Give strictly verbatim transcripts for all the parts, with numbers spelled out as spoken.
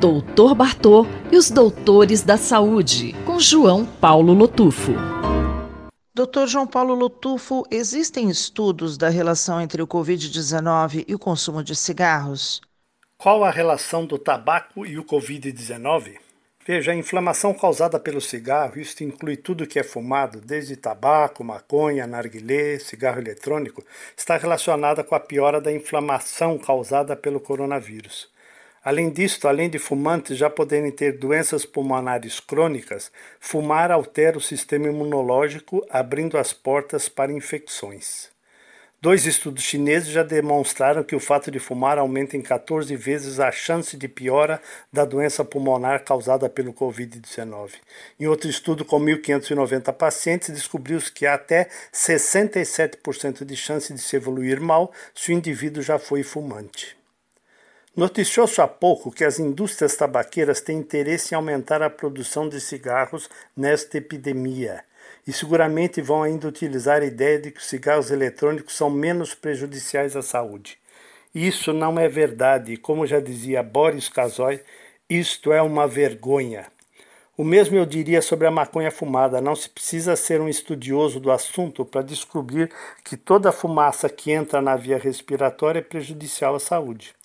doutor Bartô e os doutores da saúde, com João Paulo Lotufo. doutor João Paulo Lotufo, existem estudos da relação entre o covid dezenove e o consumo de cigarros? Qual a relação do tabaco e o covid dezenove? Veja, a inflamação causada pelo cigarro, isso inclui tudo que é fumado, desde tabaco, maconha, narguilé, cigarro eletrônico, está relacionada com a piora da inflamação causada pelo coronavírus. Além disso, além de fumantes já poderem ter doenças pulmonares crônicas, fumar altera o sistema imunológico, abrindo as portas para infecções. Dois estudos chineses já demonstraram que o fato de fumar aumenta em quatorze vezes a chance de piora da doença pulmonar causada pelo covid dezenove. Em outro estudo com mil quinhentos e noventa pacientes, descobriu-se que há até sessenta e sete por cento de chance de se evoluir mal se o indivíduo já foi fumante. Noticiou-se há pouco que as indústrias tabaqueiras têm interesse em aumentar a produção de cigarros nesta epidemia. E seguramente vão ainda utilizar a ideia de que os cigarros eletrônicos são menos prejudiciais à saúde. Isso não é verdade, e como já dizia Boris Kazoy, isto é uma vergonha. O mesmo eu diria sobre a maconha fumada. Não se precisa ser um estudioso do assunto para descobrir que toda a fumaça que entra na via respiratória é prejudicial à saúde.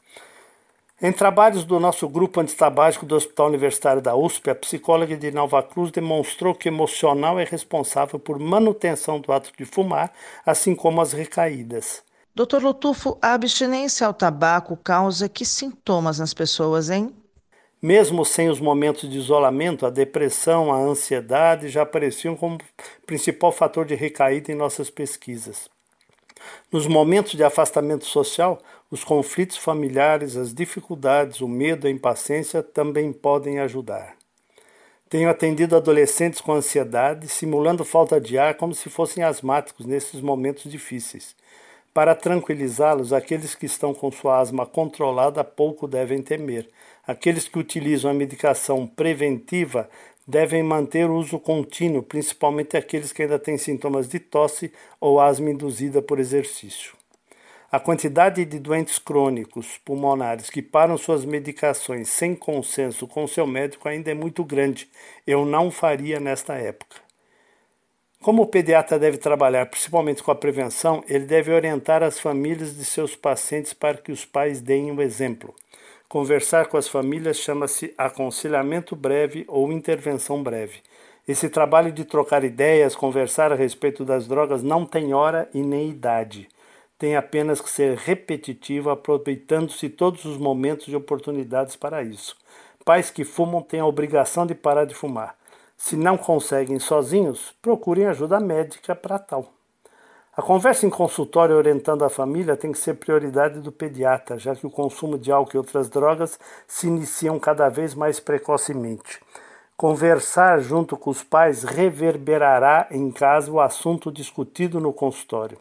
Em trabalhos do nosso grupo antitabágico do Hospital Universitário da U S P, a psicóloga de Nova Cruz demonstrou que o emocional é responsável por manutenção do ato de fumar, assim como as recaídas. doutor Lotufo, a abstinência ao tabaco causa que sintomas nas pessoas, hein? Mesmo sem os momentos de isolamento, a depressão, a ansiedade já apareciam como principal fator de recaída em nossas pesquisas. Nos momentos de afastamento social, os conflitos familiares, as dificuldades, o medo, a impaciência também podem ajudar. Tenho atendido adolescentes com ansiedade, simulando falta de ar como se fossem asmáticos nesses momentos difíceis. Para tranquilizá-los, aqueles que estão com sua asma controlada pouco devem temer. Aqueles que utilizam a medicação preventiva devem manter o uso contínuo, principalmente aqueles que ainda têm sintomas de tosse ou asma induzida por exercício. A quantidade de doentes crônicos pulmonares que param suas medicações sem consenso com seu médico ainda é muito grande. Eu não faria nesta época. Como o pediatra deve trabalhar principalmente com a prevenção, ele deve orientar as famílias de seus pacientes para que os pais deem o exemplo. Conversar com as famílias chama-se aconselhamento breve ou intervenção breve. Esse trabalho de trocar ideias, conversar a respeito das drogas não tem hora e nem idade. Tem apenas que ser repetitivo, aproveitando-se todos os momentos e oportunidades para isso. Pais que fumam têm a obrigação de parar de fumar. Se não conseguem sozinhos, procurem ajuda médica para tal. A conversa em consultório orientando a família tem que ser prioridade do pediatra, já que o consumo de álcool e outras drogas se iniciam cada vez mais precocemente. Conversar junto com os pais reverberará em casa o assunto discutido no consultório.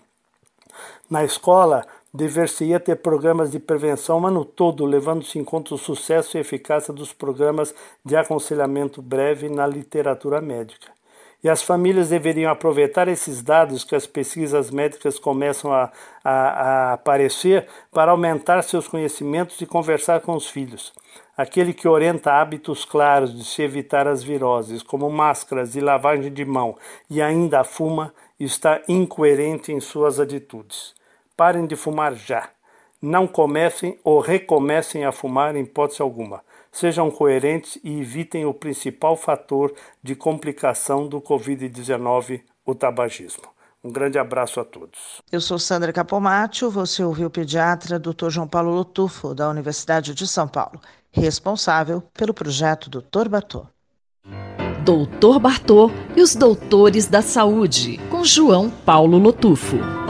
Na escola, dever-se-ia ter programas de prevenção o ano todo, levando-se em conta o sucesso e eficácia dos programas de aconselhamento breve na literatura médica. E as famílias deveriam aproveitar esses dados que as pesquisas médicas começam a, a, a aparecer para aumentar seus conhecimentos e conversar com os filhos. Aquele que orienta hábitos claros de se evitar as viroses, como máscaras e lavagem de mão, e ainda fuma, está incoerente em suas atitudes. Parem de fumar já. Não comecem ou recomecem a fumar em hipótese alguma. Sejam coerentes e evitem o principal fator de complicação do covid dezenove, o tabagismo. Um grande abraço a todos. Eu sou Sandra Capomatto, você ouviu o pediatra doutor João Paulo Lotufo, da Universidade de São Paulo, responsável pelo projeto doutor Bartô. doutor Bartô e os doutores da saúde, com João Paulo Lotufo.